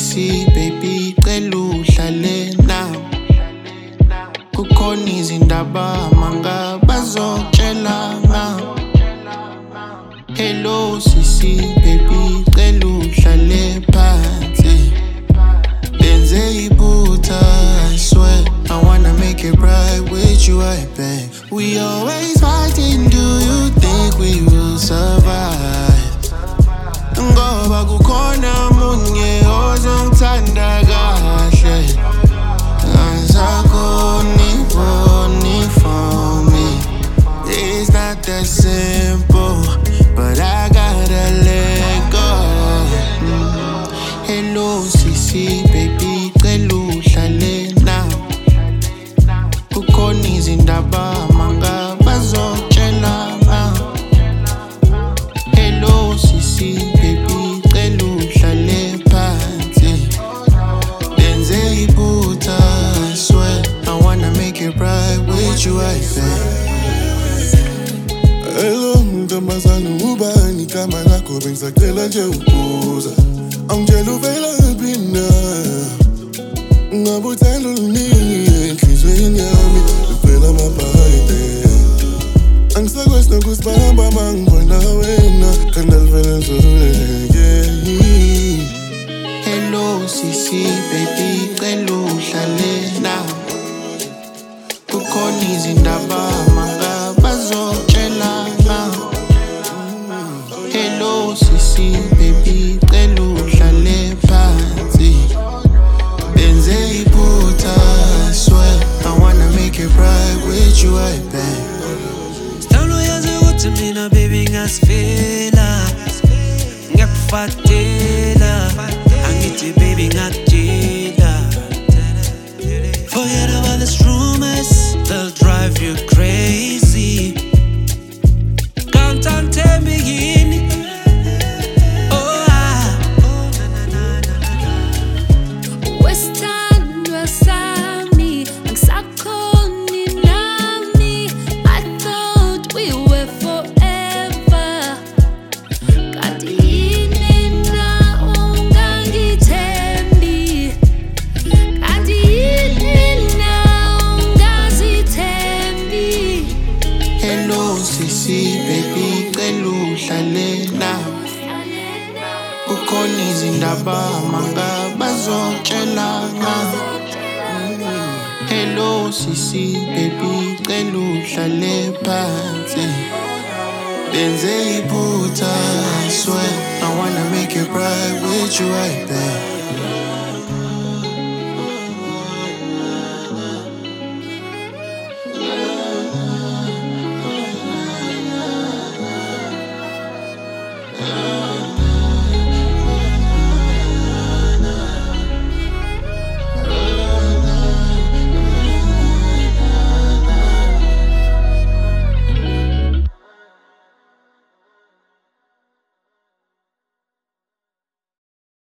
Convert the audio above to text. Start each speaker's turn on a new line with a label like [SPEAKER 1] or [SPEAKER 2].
[SPEAKER 1] sisi baby cela uhlale nami. Kukhona izindaba manga bazokutshela ngami. Hello sisi baby cela uhlale phansi. Benze iphutha, I swear I wanna make it right with you, I beg. We always fighting, do you think we will survive? Ngoba kukhona munye ozongithanda kahle. Angisakhoni for me. It's not that simple, but I gotta let go. Hello sisi baby cela uhlale nami. Kukhona izindaba manga bazokutshela ngami. Hello sisi baby cela uhlale phansi. Benze iphutha, I swear I wanna make it right with you, I beg.
[SPEAKER 2] Hello mntombazane ubani igama lakho bengisacela nje ukubuza. Angitshela uvelaphi na? Ngabe uthando luningi enhlizweni yami luvela amabhayide. Angisakwesi nokusibamba mangibona wena khanda livele ngizululeke.
[SPEAKER 1] Hello sisi baby cela uhlale nami. Kukhona izindaba manga bazokutshela ngami. Hello sisi baby cela uhlale phansi. Benze iphutha, I swear I wanna make it right with you, I beg.
[SPEAKER 3] Sithandwa yazi ukuthi mina baby ngasifela. Ngiyakufatela angithi baby ngakutshela. Forget about these rumors, they'll drive you crazy. Can't tell me yini. Oh
[SPEAKER 4] Wesithandwa sami angisakhoni nami. I thought we were forever. Kanti yini na ungangithembi? Kanti yini na ungazithembi?
[SPEAKER 1] Hello sisi baby cela uhlale nami. Kukhona izindaba manga bazokutshela ngami. Hello sisi baby cela uhlale phansi. Benze iphutha, I swear I wanna make it right with you, I beg.